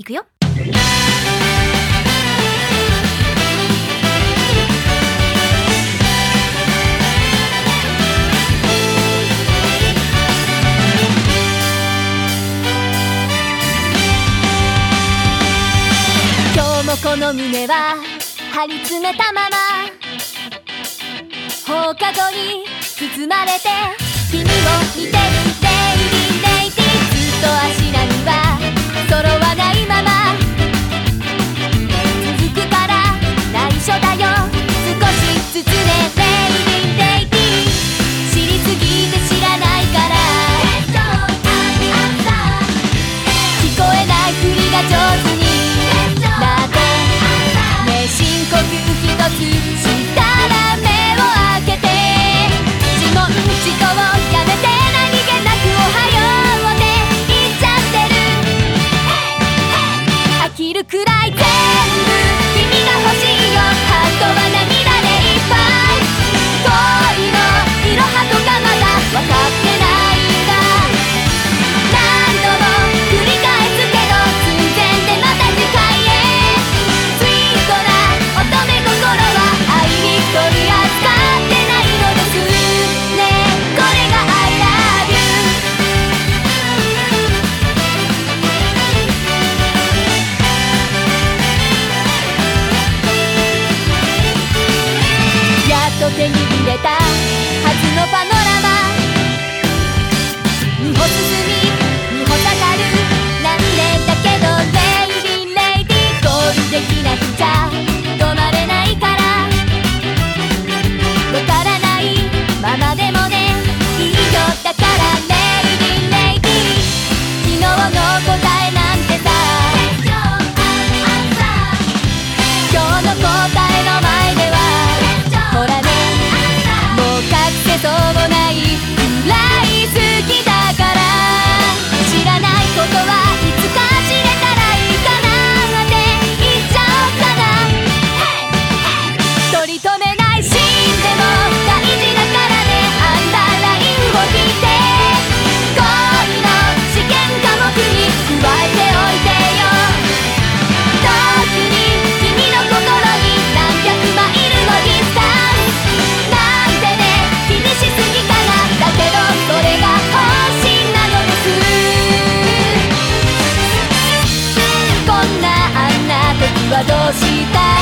くよ。今日もこの胸は張り詰めたまま、放課後に包まれて君を見てる。デイリーデイティー、ずっと足並みは揃わないまま続くから内緒だよ、少しずつね。デイリーデイティー、知りすぎて知らないから聞こえないふりが上手になってね。深呼吸一つしたら目を開けて、自問自答やめて何気なくおはようって言っちゃってる。飽きるくらい全部君が欲しいよ。ハートは涙でいっぱい。恋のいろはとかまだ分かってないんだ。何度も繰り返すけど寸前でまた次回へ。スイートな乙女心は愛に取り扱ってないのですね。これが I love you。 やっと手に入れたはずのパノラマ、2歩進み2歩下がるなんでだけど、レイリーレイディー、ゴールできなくちゃ止まれないから、わからないままでもねいいよ。だからレイリーレイディー、昨日の答えなんてさ、今日の答えの前ではほらね、もう隠せそうもないくらい好きだから、知らないことはいつか知れたらいいかなって言っちゃおうかな。取り留めないシーンでも大事だからね。アンダーラインを引いて恋の試験科目に加えておいてよ。特に君の心に何百マイルのディスタンスなんてね気にしすぎかな。だけどそれが本心なのです。こんなあんな時はどうした